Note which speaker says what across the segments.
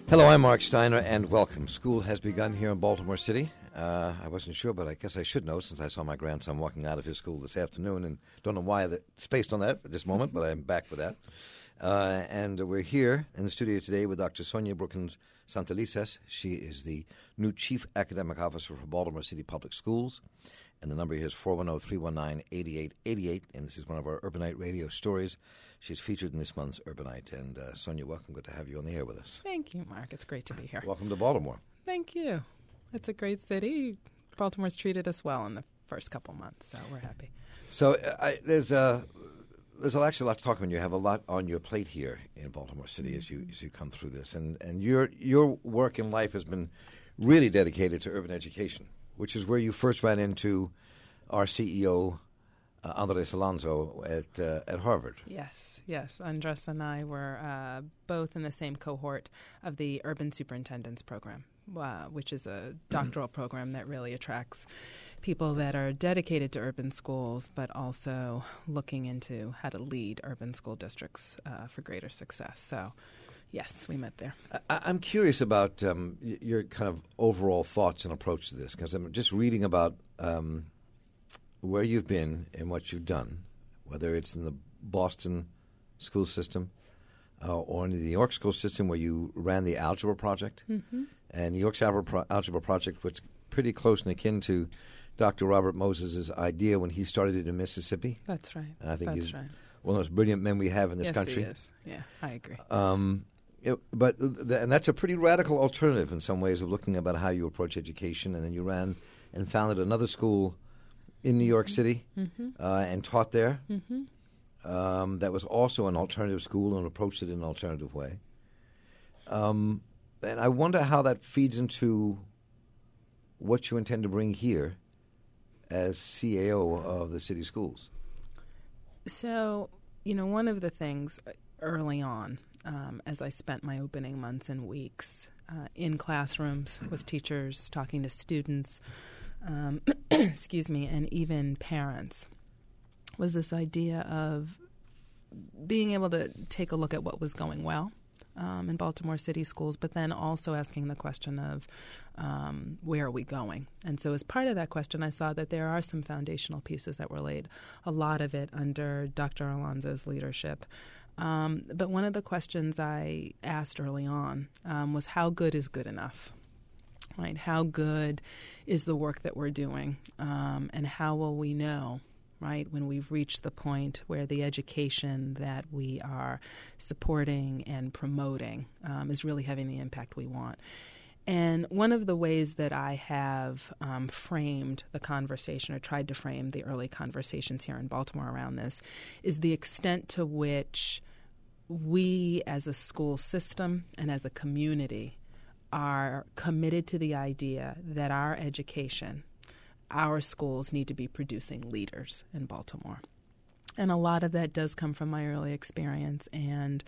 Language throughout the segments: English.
Speaker 1: Hello, I'm Mark Steiner, and welcome. School has begun here in Baltimore City. I wasn't sure, but I guess I should know since I saw my grandson walking out of his school this afternoon, and don't know why it's based on that at this moment, but I'm back with that. And we're here in the studio today with Dr. Sonia Brookins Santelices. She is the new Chief Academic Officer for Baltimore City Public Schools. And the number here is 410-319-8888. And this is one of our Urbanite radio stories. She's featured in this month's Urbanite. And Sonia, welcome. Good to have you on the air with us.
Speaker 2: Thank you, Mark. It's great to be here.
Speaker 1: Welcome to Baltimore.
Speaker 2: Thank you. It's a great city. Baltimore's treated us well in the first couple months, so we're happy.
Speaker 1: So there's actually a lot to talk about. You have a lot on your plate here in Baltimore City as you come through this. And your work in life has been really dedicated to urban education, which is where you first ran into our CEO, Andres Alonso, at Harvard.
Speaker 2: Yes. Andres and I were both in the same cohort of the Urban Superintendents Program, which is a doctoral program that really attracts people that are dedicated to urban schools, but also looking into how to lead urban school districts for greater success. So, yes, we met there.
Speaker 1: I'm curious about your kind of overall thoughts and approach to this, because I'm just reading about where you've been and what you've done, whether it's in the Boston school system or in the New York school system where you ran the Algebra Project. Mm-hmm. And New York's Algebra Project was pretty close and akin to Dr. Robert Moses' idea when he started it in Mississippi.
Speaker 2: That's right.
Speaker 1: And I think he's one of those brilliant men we have in this country.
Speaker 2: Yes, he is. Yeah, I agree.
Speaker 1: And that's a pretty radical alternative in some ways of looking about how you approach education. And then you ran and founded another school in New York City and taught there. Mm-hmm. That was also an alternative school and approached it in an alternative way. And I wonder how that feeds into what you intend to bring here as CAO of the city schools.
Speaker 2: So, one of the things early on, as I spent my opening months and weeks in classrooms with teachers, talking to students, excuse me, and even parents, was this idea of being able to take a look at what was going well in Baltimore City schools, but then also asking the question of where are we going? And so as part of that question, I saw that there are some foundational pieces that were laid, a lot of it under Dr. Alonso's leadership. But one of the questions I asked early on was how good is good enough? Right? How good is the work that we're doing? And how will we know, right, when we've reached the point where the education that we are supporting and promoting is really having the impact we want? And one of the ways that I have framed the conversation or tried to frame the early conversations here in Baltimore around this is the extent to which we as a school system and as a community are committed to the idea that our education, our schools need to be producing leaders in Baltimore. And a lot of that does come from my early experience and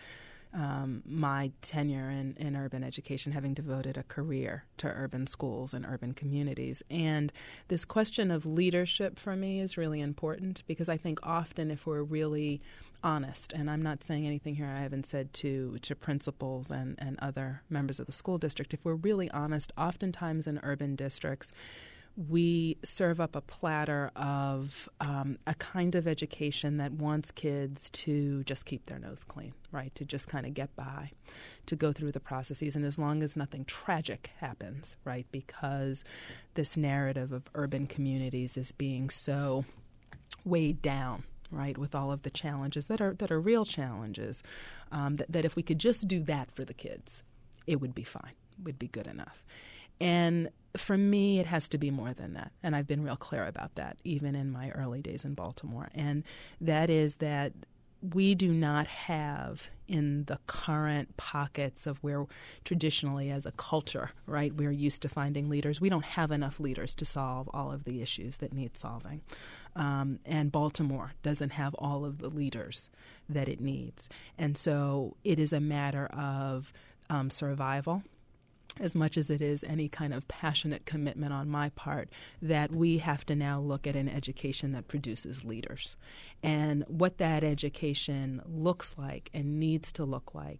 Speaker 2: my tenure in urban education, having devoted a career to urban schools and urban communities. And this question of leadership for me is really important because I think often if we're really honest, and I'm not saying anything here I haven't said to principals and other members of the school district, if we're really honest, oftentimes in urban districts, we serve up a platter of a kind of education that wants kids to just keep their nose clean, right, to just kind of get by, to go through the processes. And as long as nothing tragic happens, right, because this narrative of urban communities is being so weighed down, right, with all of the challenges that are real challenges, that if we could just do that for the kids, it would be fine, would be good enough. And for me, it has to be more than that. And I've been real clear about that, even in my early days in Baltimore. And that is that we do not have in the current pockets of where traditionally as a culture, right, we're used to finding leaders. We don't have enough leaders to solve all of the issues that need solving. And Baltimore doesn't have all of the leaders that it needs. And so it is a matter of survival, as much as it is any kind of passionate commitment on my part, that we have to now look at an education that produces leaders. And what that education looks like and needs to look like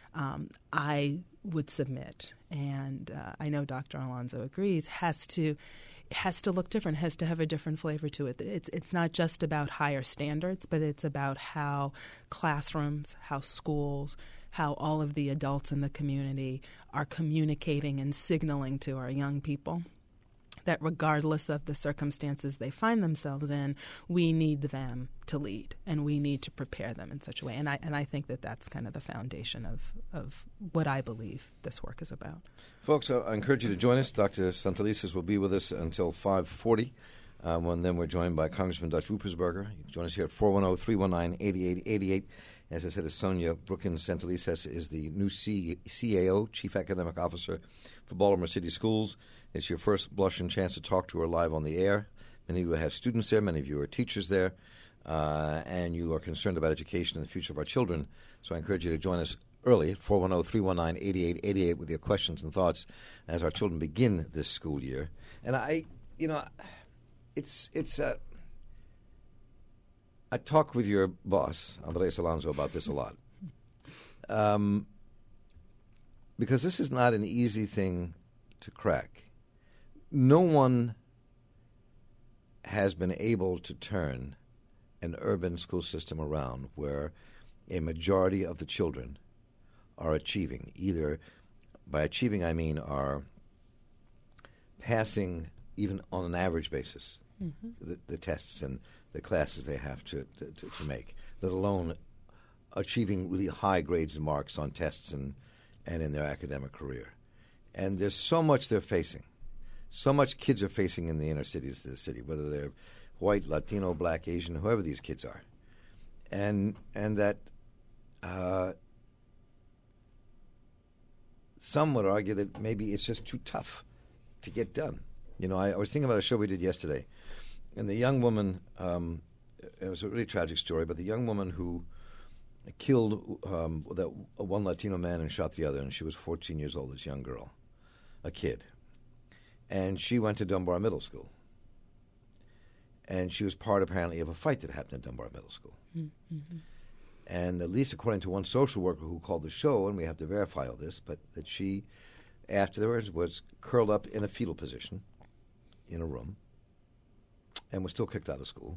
Speaker 2: I would submit, and I know Dr. Alonso agrees, has to look different, has to have a different flavor to it. It's not just about higher standards, but it's about how classrooms, how schools, how all of the adults in the community are communicating and signaling to our young people that regardless of the circumstances they find themselves in, we need them to lead, and we need to prepare them in such a way. And I think that that's kind of the foundation of what I believe this work is about.
Speaker 1: Folks, I encourage you to join us. Dr. Santelises will be with us until 5:40, when then we're joined by Congressman Dutch Ruppersberger. You can join us here at 410-319-8888. As I said, Sonia Brookins Santelises is the new CAO, Chief Academic Officer for Baltimore City Schools. It's your first blush and chance to talk to her live on the air. Many of you have students there. Many of you are teachers there. And you are concerned about education and the future of our children. So I encourage you to join us early at 410-319-8888 with your questions and thoughts as our children begin this school year. And I talk with your boss, Andres Alonso, about this a lot. Because this is not an easy thing to crack. No one has been able to turn an urban school system around where a majority of the children are achieving. Either by achieving, I mean are passing, even on an average basis, the tests and the classes they have to make, let alone achieving really high grades and marks on tests and in their academic career. And there's so much they're facing. So much kids are facing in the inner cities of the city, whether they're white, Latino, black, Asian, whoever these kids are. And that some would argue that maybe it's just too tough to get done. You know, I was thinking about a show we did yesterday, and the young woman, it was a really tragic story, but the young woman who killed that one Latino man and shot the other, and she was 14 years old, this young girl, a kid. And she went to Dunbar Middle School. And she was part, apparently, of a fight that happened at Dunbar Middle School. Mm-hmm. And at least according to one social worker who called the show, and we have to verify all this, but that she, afterwards, was curled up in a fetal position in a room and was still kicked out of school.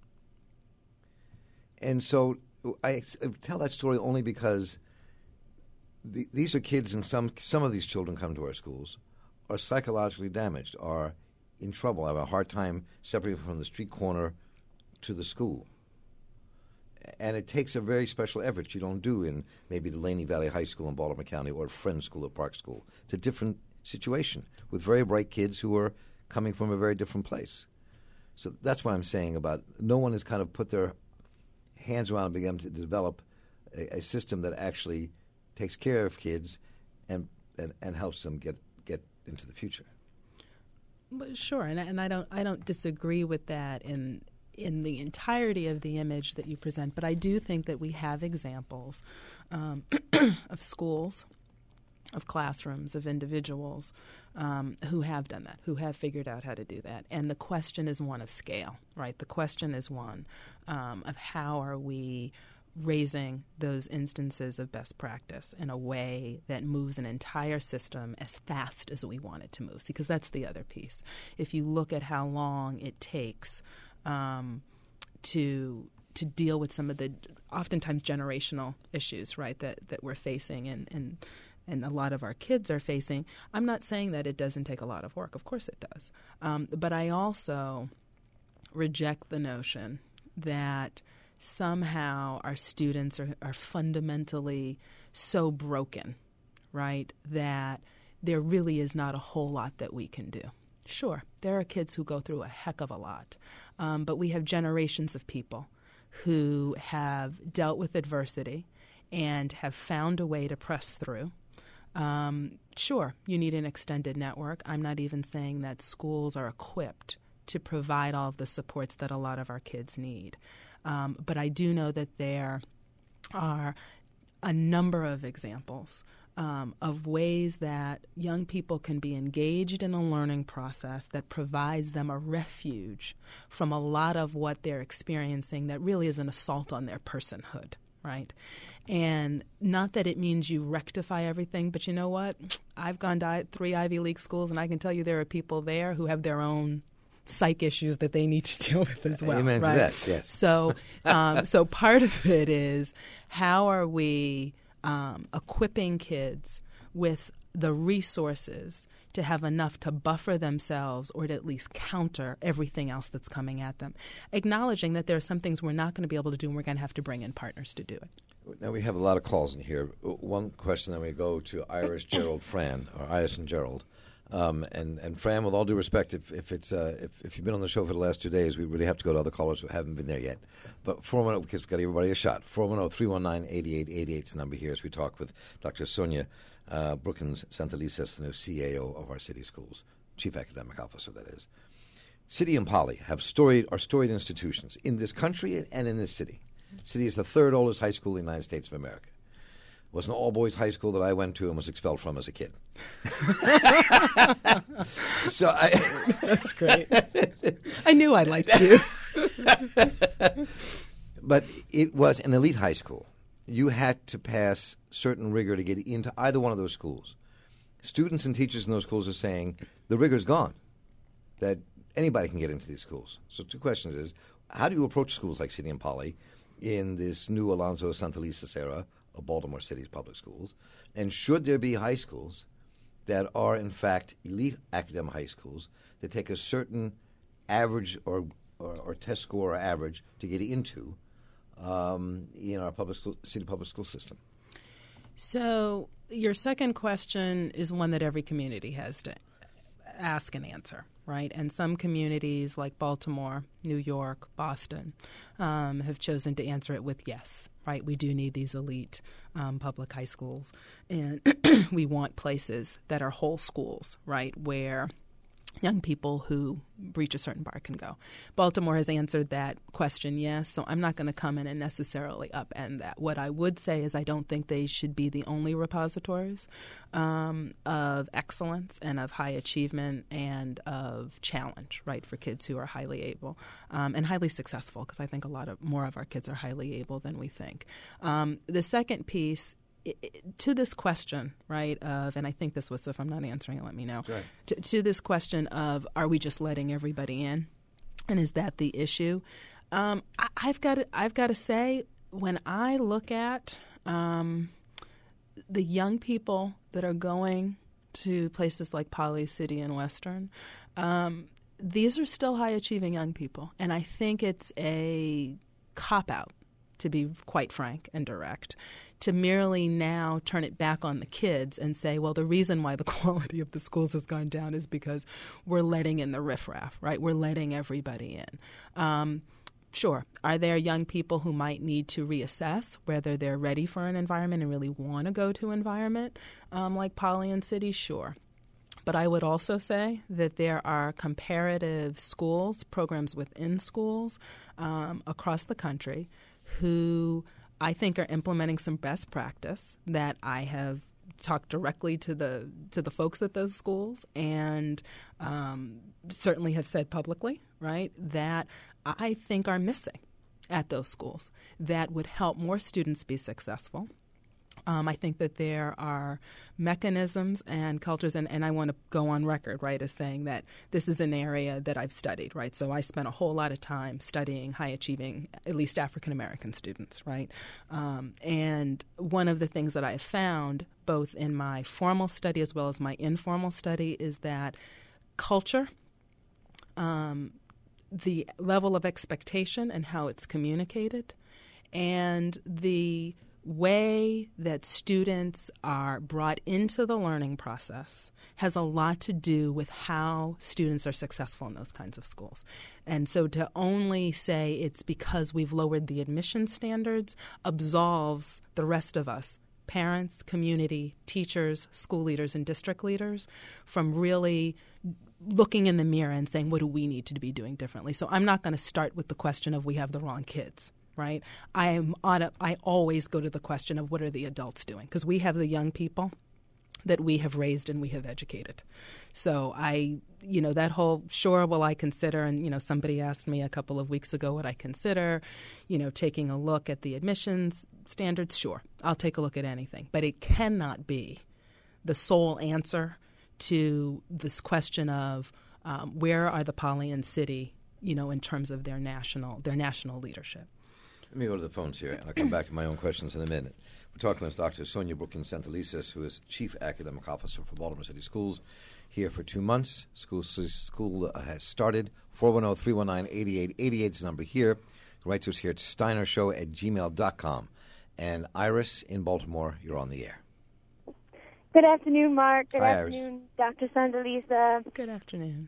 Speaker 1: And so I tell that story only because these are kids, and some of these children come to our schools, are psychologically damaged, are in trouble, have a hard time separating from the street corner to the school. And it takes a very special effort you don't do in maybe Delaney Valley High School in Baltimore County or Friends School at Park School. It's a different situation with very bright kids who are coming from a very different place. So that's what I'm saying about no one has kind of put their hands around and begun to develop a system that actually takes care of kids and helps them get into the future.
Speaker 2: But sure, and I don't disagree with that in the entirety of the image that you present, but I do think that we have examples of schools, of classrooms, of individuals who have done that, who have figured out how to do that. And the question is one of scale, right? The question is one of how are we raising those instances of best practice in a way that moves an entire system as fast as we want it to move. Because that's the other piece. If you look at how long it takes to deal with some of the oftentimes generational issues, right, that we're facing and a lot of our kids are facing, I'm not saying that it doesn't take a lot of work. Of course it does. But I also reject the notion that somehow our students are fundamentally so broken, right, that there really is not a whole lot that we can do. Sure, there are kids who go through a heck of a lot, but we have generations of people who have dealt with adversity and have found a way to press through. Sure, you need an extended network. I'm not even saying that schools are equipped to provide all of the supports that a lot of our kids need. But I do know that there are a number of examples of ways that young people can be engaged in a learning process that provides them a refuge from a lot of what they're experiencing that really is an assault on their personhood, right? And not that it means you rectify everything, but you know what? I've gone to 3 Ivy League schools, and I can tell you there are people there who have their own psych issues that they need to deal with as well.
Speaker 1: Amen
Speaker 2: right?
Speaker 1: to that, yes.
Speaker 2: So, so part of it is how are we equipping kids with the resources to have enough to buffer themselves or to at least counter everything else that's coming at them, acknowledging that there are some things we're not going to be able to do and we're going to have to bring in partners to do it.
Speaker 1: Now, we have a lot of calls in here. One question, then we go to Iris Gerald Fran, or Iris and Gerald. And Fran, with all due respect, if you've been on the show for the last 2 days, we really have to go to other callers who haven't been there yet. But 410, because we've got to give everybody a shot. 410-319-8888 is the number here as we talk with Dr. Sonia Brookins Santelices, the new CAO of our city schools, Chief Academic Officer, that is. City and Poly are storied institutions in this country and in this city. City is the 3rd oldest high school in the United States of America. It was an all-boys high school that I went to and was expelled from as a kid.
Speaker 2: That's great. I knew I liked you.
Speaker 1: But it was an elite high school. You had to pass certain rigor to get into either one of those schools. Students and teachers in those schools are saying the rigor's gone, that anybody can get into these schools. So 2 questions is, how do you approach schools like City and Poly in this new Alonzo Santelices era of Baltimore City's public schools? And should there be high schools that are, in fact, elite academic high schools that take a certain average or test score or average to get into in our city public school system?
Speaker 2: So your second question is one that every community has to ask and answer, right? And some communities like Baltimore, New York, Boston have chosen to answer it with yes, right? We do need these elite public high schools, and we want places that are whole schools, right, where young people who reach a certain bar can go. Baltimore has answered that question yes, so I'm not going to come in and necessarily upend that. What I would say is I don't think they should be the only repositories of excellence and of high achievement and of challenge, right, for kids who are highly able and highly successful, because I think more of our kids are highly able than we think. The second piece to this question, right, of, and I think this was, so if I'm not answering it, let me know,
Speaker 1: right.
Speaker 2: to this question of, are we just letting everybody in? And is that the issue? I've got to say, when I look at the young people that are going to places like Poly, City, and Western, these are still high-achieving young people. And I think it's a cop-out, to be quite frank and direct, to merely now turn it back on the kids and say, well, the reason why the quality of the schools has gone down is because we're letting in the riffraff, right? We're letting everybody in. Sure. Are there young people who might need to reassess whether they're ready for an environment and really want to go to an environment like Poly and City? Sure. But I would also say that there are comparative schools, programs within schools across the country who I think are implementing some best practice that I have talked directly to the folks at those schools and certainly have said publicly, right, that I think are missing at those schools that would help more students be successful. I think that there are mechanisms and cultures, and I want to go on record, right, as saying that this is an area that I've studied, right? So I spent a whole lot of time studying high-achieving, at least African-American students, right? And one of the things that I have found, both in my formal study as well as my informal study, is that culture, the level of expectation and how it's communicated, and the way that students are brought into the learning process has a lot to do with how students are successful in those kinds of schools. And so to only say it's because we've lowered the admission standards absolves the rest of us, parents, community, teachers, school leaders, and district leaders, from really looking in the mirror and saying, what do we need to be doing differently? So I'm not going to start with the question of we have the wrong kids. Right, I always go to the question of what are the adults doing, because we have the young people that we have raised and we have educated. So that whole, sure, will I consider, and, somebody asked me a couple of weeks ago would I consider, taking a look at the admissions standards? Sure, I'll take a look at anything. But it cannot be the sole answer to this question of where are the Poly and City, in terms of their national leadership.
Speaker 1: Let me go to the phones here, and I'll come back to my own questions in a minute. We're talking with Dr. Sonia Brookins-Santelises, who is Chief Academic Officer for Baltimore City Schools, here for 2 months. School has started. 410-319-8888 is the number here. Write to us here at steinershow@gmail.com. And Iris in Baltimore, you're on the air.
Speaker 3: Good afternoon, Mark. Good
Speaker 1: Hi,
Speaker 3: afternoon, Dr. Santelises.
Speaker 2: Good afternoon.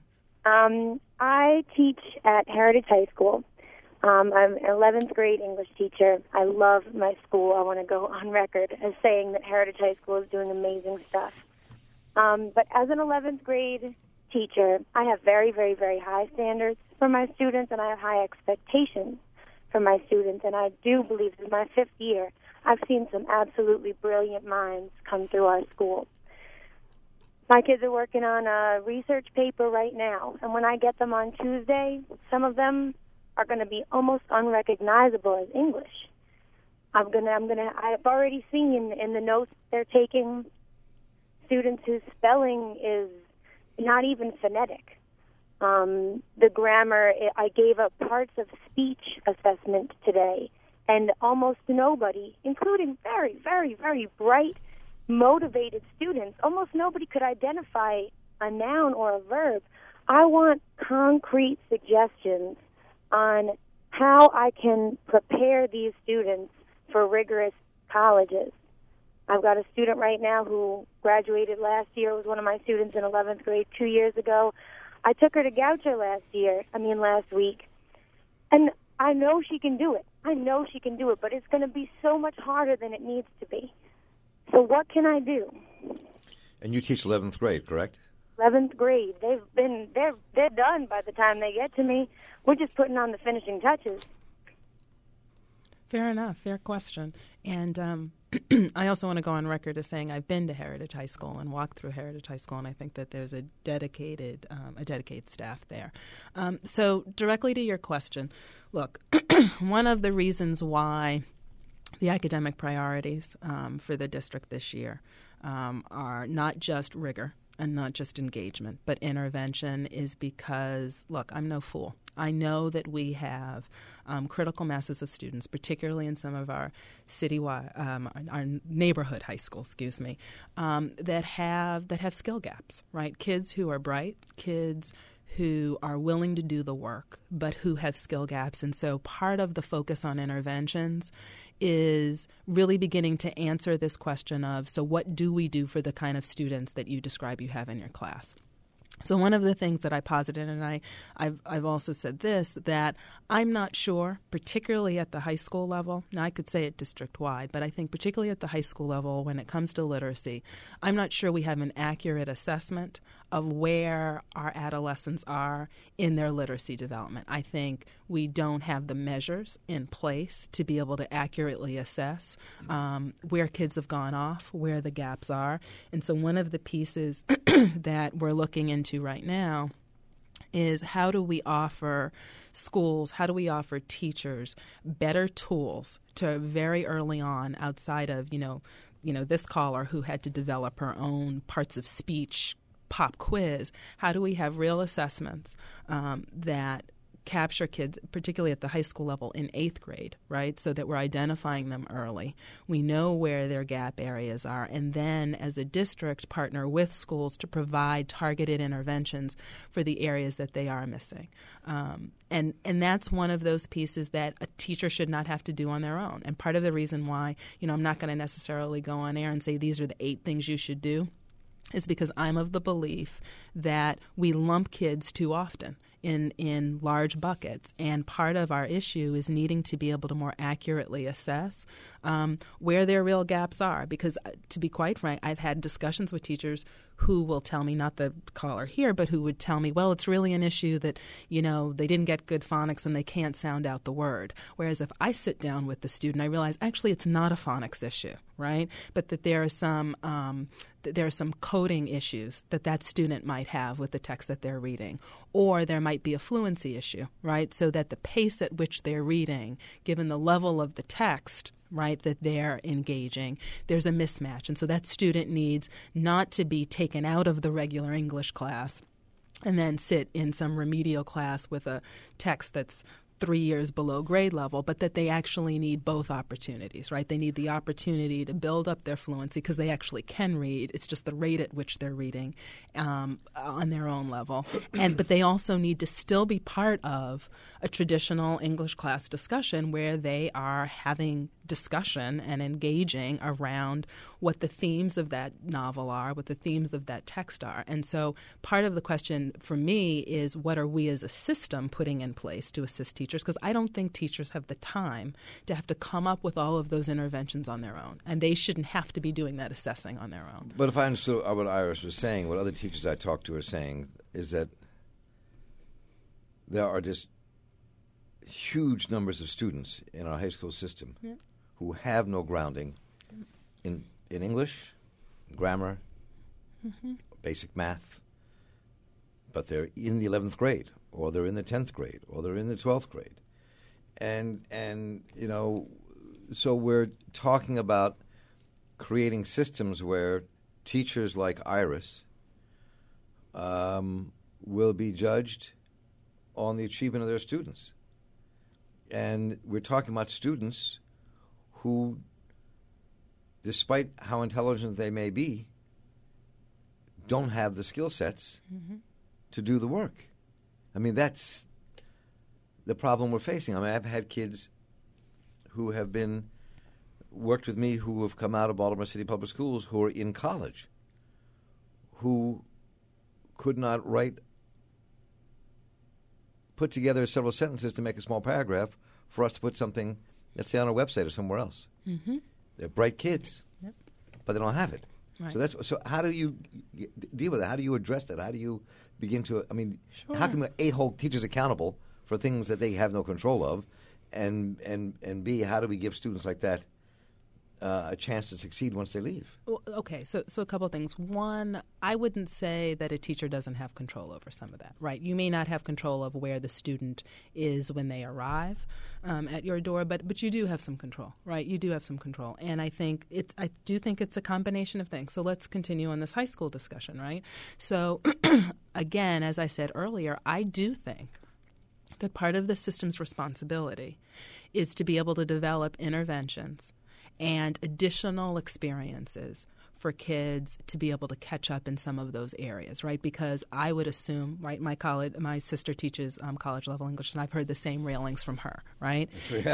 Speaker 3: I teach at Heritage High School. I'm an 11th grade English teacher. I love my school. I want to go on record as saying that Heritage High School is doing amazing stuff. But as an 11th grade teacher, I have very, very, very high standards for my students, and I have high expectations for my students. And I do believe this is my 5th year. I've seen some absolutely brilliant minds come through our school. My kids are working on a research paper right now, and when I get them on Tuesday, some of them are going to be almost unrecognizable as English. I've already seen in the notes they're taking students whose spelling is not even phonetic. The grammar, I gave up parts of speech assessment today, and almost nobody, including very, very, very bright, motivated students, almost nobody could identify a noun or a verb. I want concrete suggestions on how I can prepare these students for rigorous colleges. I've got a student right now who graduated last year, was one of my students in 11th grade 2 years ago. I took her to Goucher last week, and I know she can do it. But it's going to be so much harder than it needs to be. So what can I do?
Speaker 1: And you teach 11th grade, correct?
Speaker 3: 11th grade. They're done by the time they get to me. We're just putting on the finishing touches.
Speaker 2: Fair enough. Fair question. And I also want to go on record as saying I've been to Heritage High School and walked through Heritage High School, and I think that there's a dedicated staff there. So directly to your question, look, one of the reasons why the academic priorities for the district this year are not just rigor and not just engagement, but intervention is because, look, I'm no fool. I know that we have critical masses of students, particularly in some of our citywide, our neighborhood high schools, that have skill gaps, right? Kids who are bright, kids who are willing to do the work, but who have skill gaps. And so part of the focus on interventions is really beginning to answer this question of, so what do we do for the kind of students that you describe you have in your class? So one of the things that I posited, and I've also said this, that I'm not sure, particularly at the high school level, now I could say it district-wide, but I think particularly at the high school level when it comes to literacy, I'm not sure we have an accurate assessment of where our adolescents are in their literacy development. I think we don't have the measures in place to be able to accurately assess where kids have gone off, where the gaps are. And so one of the pieces that we're looking into right now is how do we offer schools, how do we offer teachers better tools to very early on, outside of, this caller who had to develop her own parts of speech pop quiz, how do we have real assessments that capture kids, particularly at the high school level in 8th grade, right? So that we're identifying them early. We know where their gap areas are, and then as a district partner with schools to provide targeted interventions for the areas that they are missing. And that's one of those pieces that a teacher should not have to do on their own. And part of the reason why, I'm not going to necessarily go on air and say these are the 8 things you should do is because I'm of the belief that we lump kids too often in large buckets. And part of our issue is needing to be able to more accurately assess where their real gaps are. Because to be quite frank, I've had discussions with teachers who will tell me, not the caller here, but who would tell me, well, it's really an issue that, they didn't get good phonics and they can't sound out the word. Whereas if I sit down with the student, I realize actually it's not a phonics issue, right? But that there are some coding issues that student might have with the text that they're reading. Or there might be a fluency issue, right? So that the pace at which they're reading, given the level of the text, right, that they're engaging, there's a mismatch. And so that student needs not to be taken out of the regular English class and then sit in some remedial class with a text that's 3 years below grade level, but that they actually need both opportunities, right? They need the opportunity to build up their fluency because they actually can read. It's just the rate at which they're reading on their own level. But they also need to still be part of a traditional English class discussion where they are having discussion and engaging around what the themes of that novel are, what the themes of that text are. And so part of the question for me is, what are we as a system putting in place to assist teachers? Because I don't think teachers have the time to have to come up with all of those interventions on their own. And they shouldn't have to be doing that assessing on their own.
Speaker 1: But if I understood what Iris was saying, what other teachers I talked to are saying is that there are just huge numbers of students in our high school system who have no grounding in English, grammar, basic math, but they're in the 11th grade, or they're in the 10th grade, or they're in the 12th grade. And so we're talking about creating systems where teachers like Iris will be judged on the achievement of their students. And we're talking about students who, despite how intelligent they may be, don't have the skill sets to do the work. I mean, that's the problem we're facing. I mean, I've had kids who have worked with me who have come out of Baltimore City Public Schools who are in college, who could not put together several sentences to make a small paragraph for us to put something, let's say, on our website or somewhere else. They're bright kids, but they don't have it. Right. So how do you deal with it? How do you address that? How do you begin to, how can we hold teachers accountable for things that they have no control of? And B, how do we give students like that a chance to succeed once they leave?
Speaker 2: Well, okay, so a couple of things. One, I wouldn't say that a teacher doesn't have control over some of that, right? You may not have control of where the student is when they arrive at your door, but you do have some control, right? You do have some control. And I do think it's a combination of things. So let's continue on this high school discussion, right? So again, as I said earlier, I do think that part of the system's responsibility is to be able to develop interventions and additional experiences for kids to be able to catch up in some of those areas, right? Because I would assume, right, my sister teaches college-level English, and I've heard the same railings from her, right?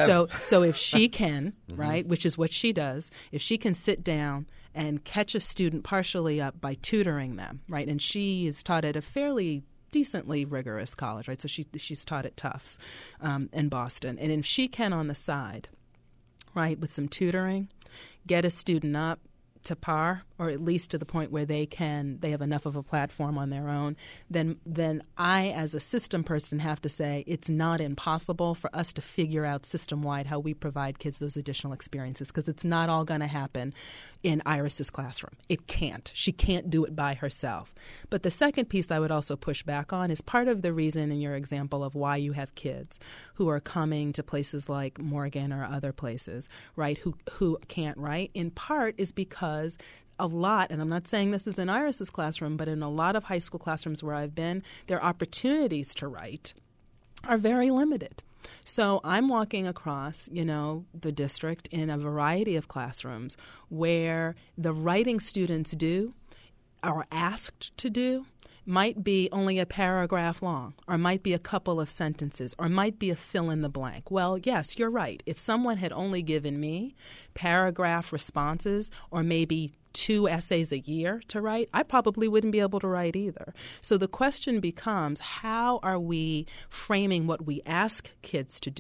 Speaker 2: So if she can, right, which is what she does, if she can sit down and catch a student partially up by tutoring them, right, and she is taught at a fairly decently rigorous college, right? So she's taught at Tufts in Boston. And if she can on the side, right, with some tutoring, get a student up to par, or at least to the point where they have enough of a platform on their own, then I, as a system person, have to say it's not impossible for us to figure out system-wide how we provide kids those additional experiences, because it's not all going to happen in Iris's classroom. It can't. She can't do it by herself. But the second piece I would also push back on is part of the reason in your example of why you have kids who are coming to places like Morgan or other places, right, who can't write, in part is because a lot, and I'm not saying this is in Iris's classroom, but in a lot of high school classrooms where I've been, their opportunities to write are very limited. So I'm walking across, the district in a variety of classrooms where the writing students do, are asked to do, might be only a paragraph long, or might be a couple of sentences, or might be a fill in the blank. Well, yes, you're right. If someone had only given me paragraph responses, or maybe 2 essays a year to write, I probably wouldn't be able to write either. So the question becomes, how are we framing what we ask kids to do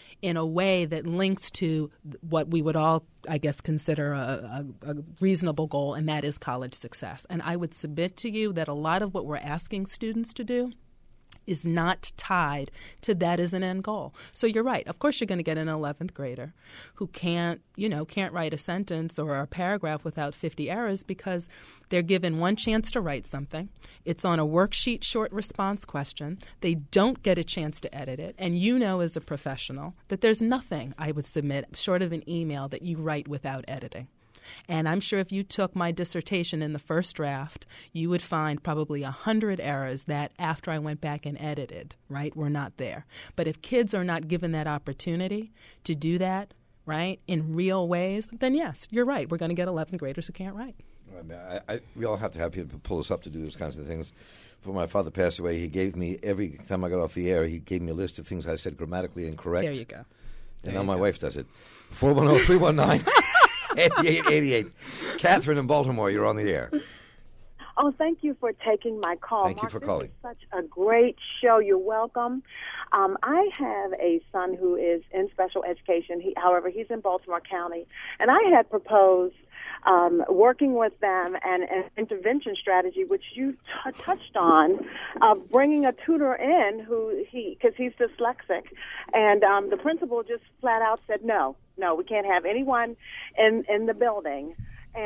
Speaker 2: in a way that links to what we would all, I guess, consider a reasonable goal, and that is college success. And I would submit to you that a lot of what we're asking students to do is not tied to that as an end goal. So you're right. Of course, you're going to get an 11th grader who can't write a sentence or a paragraph without 50 errors because they're given one chance to write something. It's on a worksheet short response question. They don't get a chance to edit it. And you know as a professional that there's nothing I would submit short of an email that you write without editing. And I'm sure if you took my dissertation in the first draft, you would find probably 100 errors that after I went back and edited, right, were not there. But if kids are not given that opportunity to do that, right, in real ways, then yes, you're right. We're going to get 11th graders who can't write.
Speaker 1: We all have to have people pull us up to do those kinds of things. Before my father passed away, he gave me, every time I got off the air, he gave me a list of things I said grammatically incorrect.
Speaker 2: There you go.
Speaker 1: And now my wife does it. 410-319. 8888. Catherine in Baltimore, you're on the air.
Speaker 4: Oh, thank you for taking my call.
Speaker 1: Thank you for calling.
Speaker 4: This is such a great show. You're welcome. I have a son who is in special education. However, he's in Baltimore County. And I had proposed working with them and an intervention strategy, which you touched on, bringing a tutor in because he's dyslexic. And the principal just flat out said, no, we can't have anyone in the building.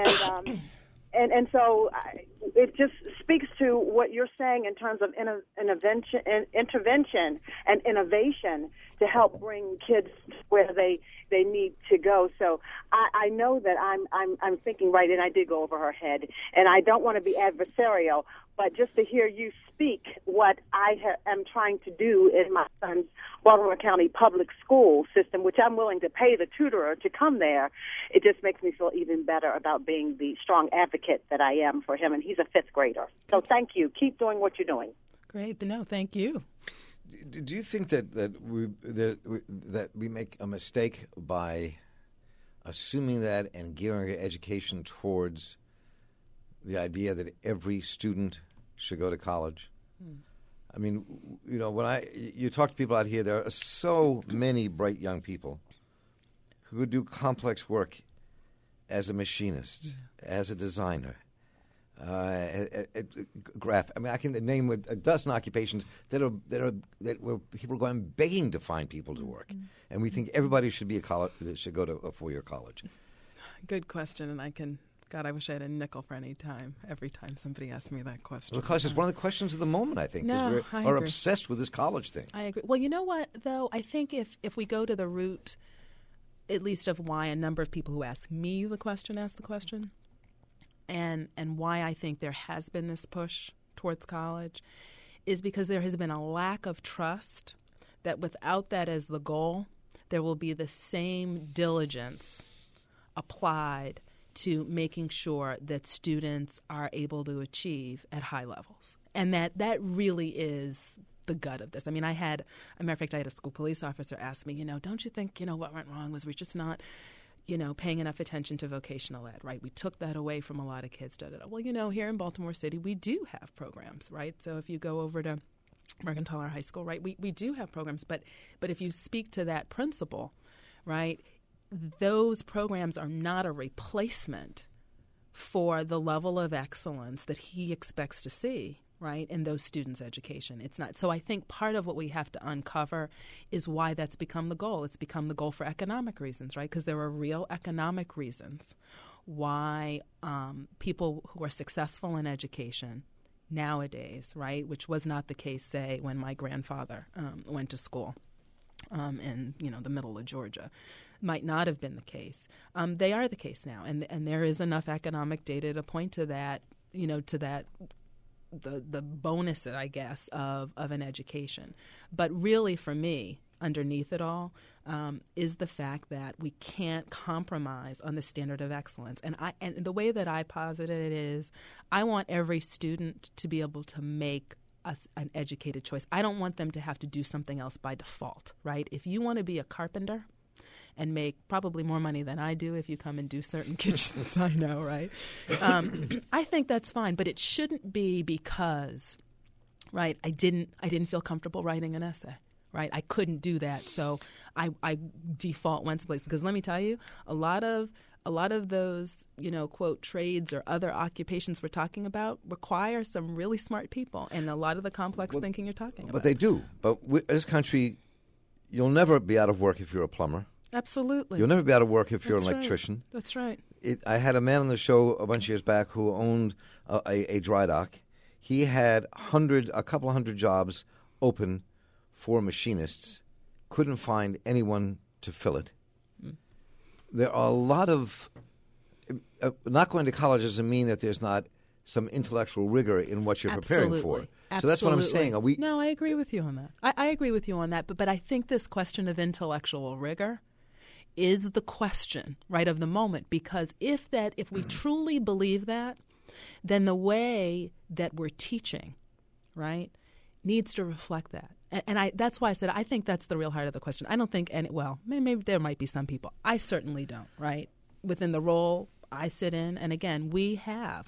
Speaker 4: And so it just speaks to what you're saying in terms of intervention and innovation to help bring kids where they need to go. So I know that I'm thinking right, and I did go over her head, and I don't want to be adversarial, but just to hear you speak what I am trying to do in my son's Baltimore County public school system, which I'm willing to pay the tutor to come there, it just makes me feel even better about being the strong advocate that I am for him, and he's a fifth grader. So thank you. Keep doing what you're doing.
Speaker 2: Great. No, thank you.
Speaker 1: Do you think that we make a mistake by assuming that and gearing our education towards the idea that every student should go to college? I mean, when you talk to people out here, there are so many bright young people who do complex work as a machinist, as a designer, graph. I mean, I can name a dozen occupations that where people are going begging to find people to work, and we think everybody should should go to a 4-year college.
Speaker 2: Good question, and God, I wish I had a nickel for every time somebody asked me that question.
Speaker 1: Well, because it's one of the questions of the moment, I think, because we are obsessed with this college thing.
Speaker 2: I agree. Well, you know what, though? I think if we go to the root, at least of why a number of people who ask me the question ask the question, and why I think there has been this push towards college, is because there has been a lack of trust that without that as the goal, there will be the same diligence applied to making sure that students are able to achieve at high levels. And that really is the gut of this. I mean, I had a school police officer ask me, don't you think, what went wrong was we're just not, paying enough attention to vocational ed, right? We took that away from a lot of kids. Well, here in Baltimore City, we do have programs, right? So if you go over to Mercantile High School, right, we do have programs. But if you speak to that principal, right, those programs are not a replacement for the level of excellence that he expects to see, right, in those students' education. It's not. So I think part of what we have to uncover is why that's become the goal. It's become the goal for economic reasons, right, because there are real economic reasons why people who are successful in education nowadays, right, which was not the case, say, when my grandfather went to school in the middle of Georgia, might not have been the case. They are the case now, and there is enough economic data to point to that, to that the bonus, I guess, of an education. But really, for me, underneath it all, is the fact that we can't compromise on the standard of excellence. And the way that I posit it is, I want every student to be able to make an educated choice. I don't want them to have to do something else by default, right? If you want to be a carpenter and make probably more money than I do if you come and do certain kitchens, I know, right? I think that's fine, but it shouldn't be because, right, I didn't feel comfortable writing an essay, right? I couldn't do that, so I default one place. Because let me tell you, a lot of those, quote, trades or other occupations we're talking about require some really smart people and a lot of the complex thinking you're talking about.
Speaker 1: But they do. But this country, you'll never be out of work if you're a plumber.
Speaker 2: Absolutely.
Speaker 1: You'll never be out of work if you're an
Speaker 2: That's
Speaker 1: electrician.
Speaker 2: Right. That's right.
Speaker 1: I had a man on the show a bunch of years back who owned a dry dock. He had a couple of hundred jobs open for machinists. Couldn't find anyone to fill it. There are a lot of not going to college doesn't mean that there's not some intellectual rigor in what you're preparing for.
Speaker 2: Absolutely.
Speaker 1: So that's what I'm saying.
Speaker 2: No, I agree with you on that. I agree with you on that. But I think this question of intellectual rigor is the question, right, of the moment. Because if we truly believe that, then the way that we're teaching, right, needs to reflect that. And that's why I said I think that's the real heart of the question. I don't think maybe there might be some people. I certainly don't, right? Within the role I sit in, and again, we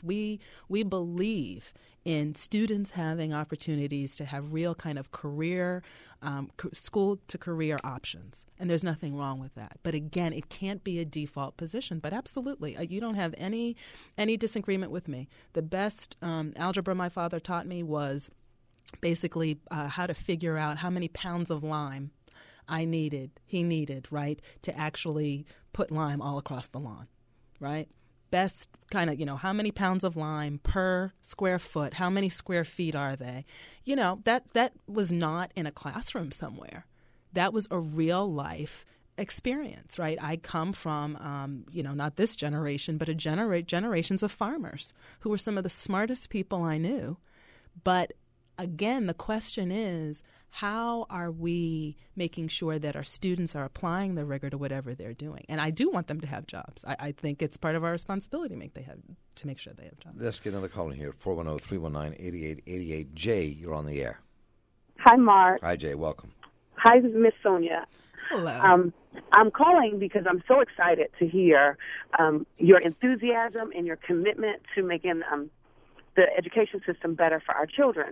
Speaker 2: believe in students having opportunities to have real kind of career, school to career options. And there's nothing wrong with that. But again, it can't be a default position. But absolutely, you don't have any disagreement with me. The best algebra my father taught me was basically how to figure out how many pounds of lime he needed, right, to actually put lime all across the lawn, right? Best kind of, how many pounds of lime per square foot, how many square feet are they? That was not in a classroom somewhere. That was a real life experience, right? I come from, not this generation, but generations of farmers who were some of the smartest people I knew. But again, the question is, how are we making sure that our students are applying the rigor to whatever they're doing? And I do want them to have jobs. I think it's part of our responsibility to make sure they have jobs.
Speaker 1: Let's get another call in here, 410-319-8888. Jay, you're on the air.
Speaker 5: Hi, Mark.
Speaker 1: Hi, Jay. Welcome.
Speaker 5: Hi, Miss Sonia.
Speaker 2: Hello.
Speaker 5: I'm calling because I'm so excited to hear your enthusiasm and your commitment to making the education system better for our children.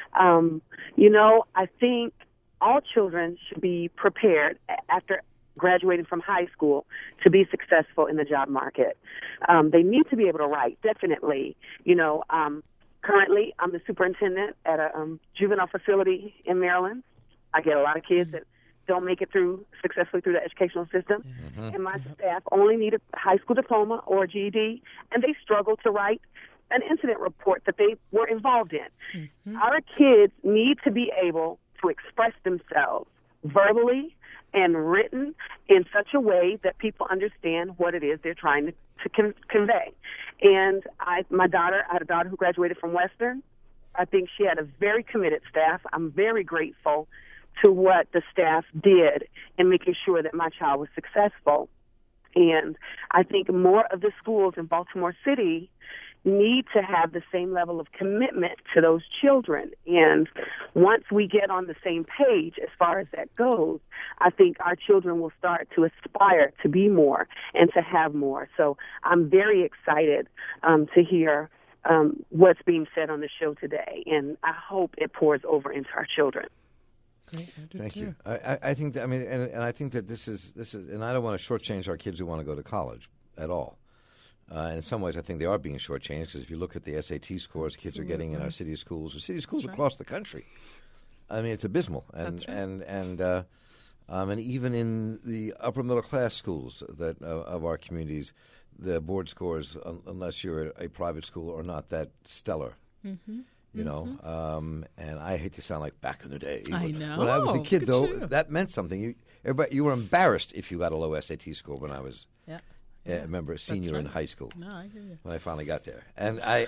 Speaker 5: I think all children should be prepared after graduating from high school to be successful in the job market. They need to be able to write, definitely. Currently, I'm the superintendent at a juvenile facility in Maryland. I get a lot of kids that don't make it successfully through the educational system. Mm-hmm. And my staff only need a high school diploma or a GED, and they struggle to write an incident report that they were involved in. Mm-hmm. Our kids need to be able to express themselves verbally and written in such a way that people understand what it is they're trying to convey. And I had a daughter who graduated from Western. I think she had a very committed staff. I'm very grateful to what the staff did in making sure that my child was successful. And I think more of the schools in Baltimore City need to have the same level of commitment to those children. And once we get on the same page as far as that goes, I think our children will start to aspire to be more and to have more. So I'm very excited to hear what's being said on the show today, and I hope it pours over into our children.
Speaker 2: Great.
Speaker 1: Thank you. I think that, and I think that this is, and I don't want to shortchange our kids who want to go to college at all. In some ways, I think they are being shortchanged because if you look at the SAT scores kids are getting in our city schools, or city schools across the country, it's abysmal. And and even in the upper middle class schools of our communities, the board scores, unless you're a private school, are not that stellar. Mm-hmm. And I hate to sound like back in the day.
Speaker 2: I know.
Speaker 1: When I was a kid, though, that meant something. You were embarrassed if you got a low SAT score when I was.
Speaker 2: Yeah.
Speaker 1: I remember a senior in high school.
Speaker 2: No, I hear you.
Speaker 1: When I finally got there, and I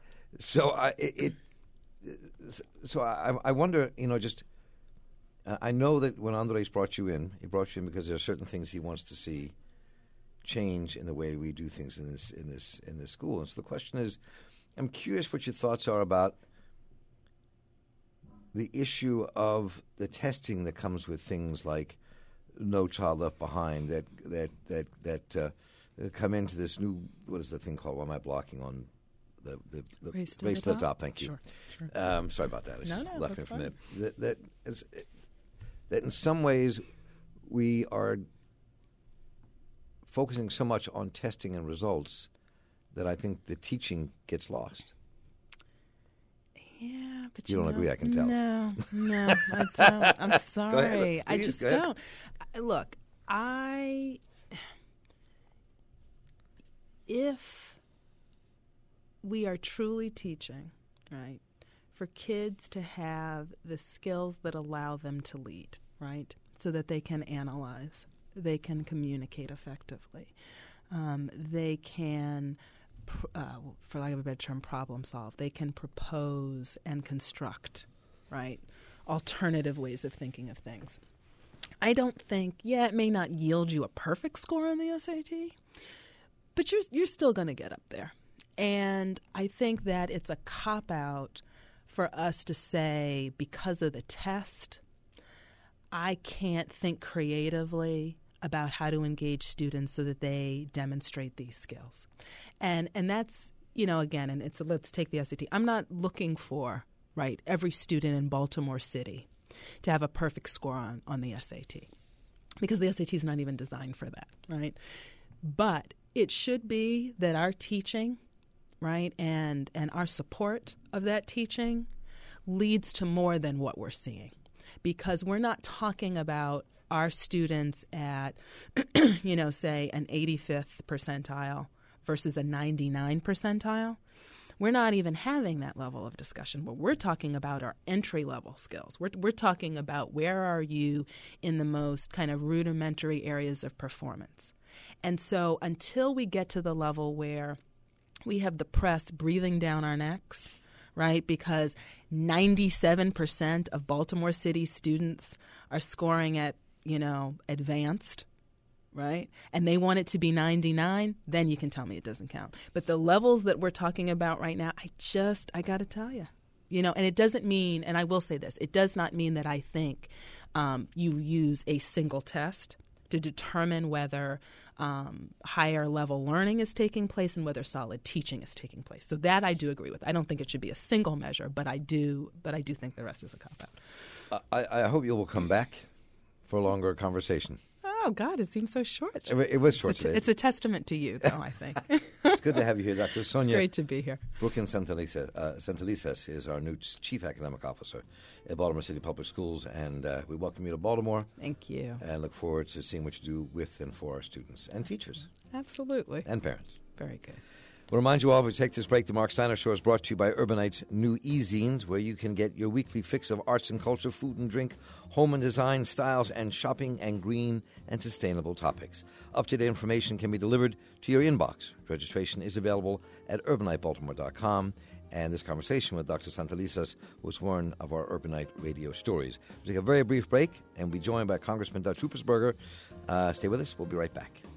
Speaker 1: wonder, I know that when Andres brought you in, he brought you in because there are certain things he wants to see change in the way we do things in this school. And so the question is, I'm curious what your thoughts are about the issue of the testing that comes with things like No Child Left Behind that come into this new, what is the thing called? Why am I blocking on the race to the top? Thank you.
Speaker 2: Sure.
Speaker 1: Sorry about that. It's just left me from it. that in some ways we are focusing so much on testing and results that I think the teaching gets lost.
Speaker 2: Yeah, but
Speaker 1: you don't agree, I can tell.
Speaker 2: No, I don't. I'm sorry.
Speaker 1: I
Speaker 2: just don't. Look, if we are truly teaching, right, for kids to have the skills that allow them to lead, right, so that they can analyze, they can communicate effectively, they can, for lack of a better term, problem solve. They can propose and construct, right, alternative ways of thinking of things. I don't think, it may not yield you a perfect score on the SAT, but you're still going to get up there. And I think that it's a cop-out for us to say, because of the test, I can't think creatively about how to engage students so that they demonstrate these skills. And that's, again, and let's take the SAT. I'm not looking for, right, every student in Baltimore City to have a perfect score on the SAT, because the SAT is not even designed for that, right? But it should be that our teaching, right, and our support of that teaching leads to more than what we're seeing, because we're not talking about our students at, say an 85th percentile versus a 99 percentile. We're not even having that level of discussion. What we're talking about are entry-level skills. We're talking about where are you in the most kind of rudimentary areas of performance. And so until we get to the level where we have the press breathing down our necks, right, because 97% of Baltimore City students are scoring at, advanced, right, and they want it to be 99, then you can tell me it doesn't count. But the levels that we're talking about right now, I got to tell you, and it doesn't mean, and I will say this, it does not mean that I think you use a single test to determine whether higher level learning is taking place and whether solid teaching is taking place. So that I do agree with. I don't think it should be a single measure, but I do think the rest is a cop-out.
Speaker 1: I hope you will come back for a longer conversation.
Speaker 2: Oh, God, it seems so short.
Speaker 1: It was short today.
Speaker 2: It's a testament to you, though, I think.
Speaker 1: It's good to have you here, Dr. Sonia.
Speaker 2: It's great to be here.
Speaker 1: Santelises is our new Chief Academic Officer at Baltimore City Public Schools, and we welcome you to Baltimore.
Speaker 2: Thank you.
Speaker 1: And look forward to seeing what you do with and for our students and teachers.
Speaker 2: Absolutely.
Speaker 1: And parents.
Speaker 2: Very good.
Speaker 1: We'll remind you all, as we take this break, the Mark Steiner Show is brought to you by Urbanite's new e-zines, where you can get your weekly fix of arts and culture, food and drink, home and design, styles, and shopping, and green and sustainable topics. Up-to-date information can be delivered to your inbox. Registration is available at urbanitebaltimore.com. And this conversation with Dr. Santelises was one of our Urbanite radio stories. We'll take a very brief break and be joined by Congressman Dutch Ruppersberger. Stay with us. We'll be right back.